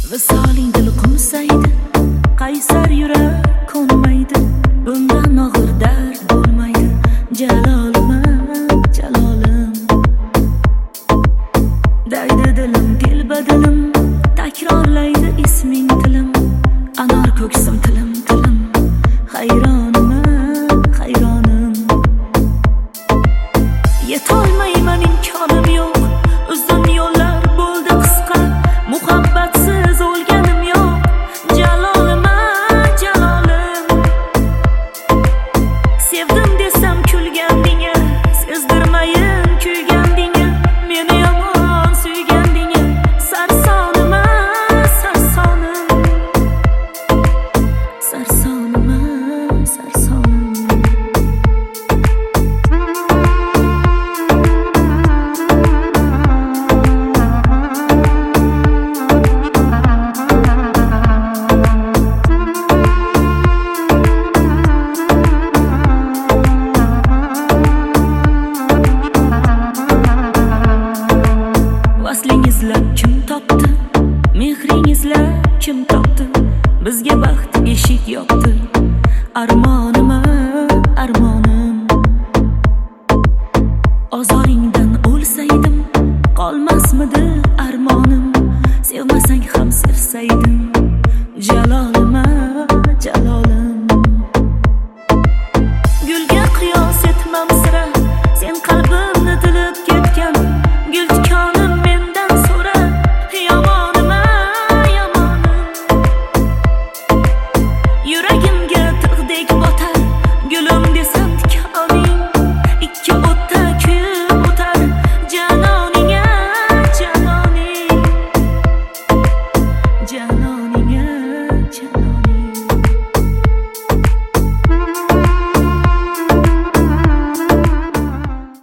Visoling dil qumsaydi, qaysar yurak ko'nmaydi, bundan og'ir dard bo'lmaydi. Jalolim, jalolim, daydi dilim, telbadilim, takrorlaydi isming tilim, anor ko'ksim tilim, tilim, hayronim, hayronim. Yetolmayman, imkonim yo'q, uzun yo'llar bo'ldi qisqa, muhabbatsiz o'lganim yo'q. Jalolim, jalolim, sevdim desam kulgandinga, sezdirmayin kuygandinga, meni yomon suygandinga. Sarsonim, sarsonim, sarsonim, sarsonim. Vaslingizlar kim topdi, mehringizlar kim topdi, bizga baxt eshik yopdi. Armonim, armonim, ozoringdan o'lsaydim qolmasmidi armonim, sevmasang ham sevsaydim. Jalolim,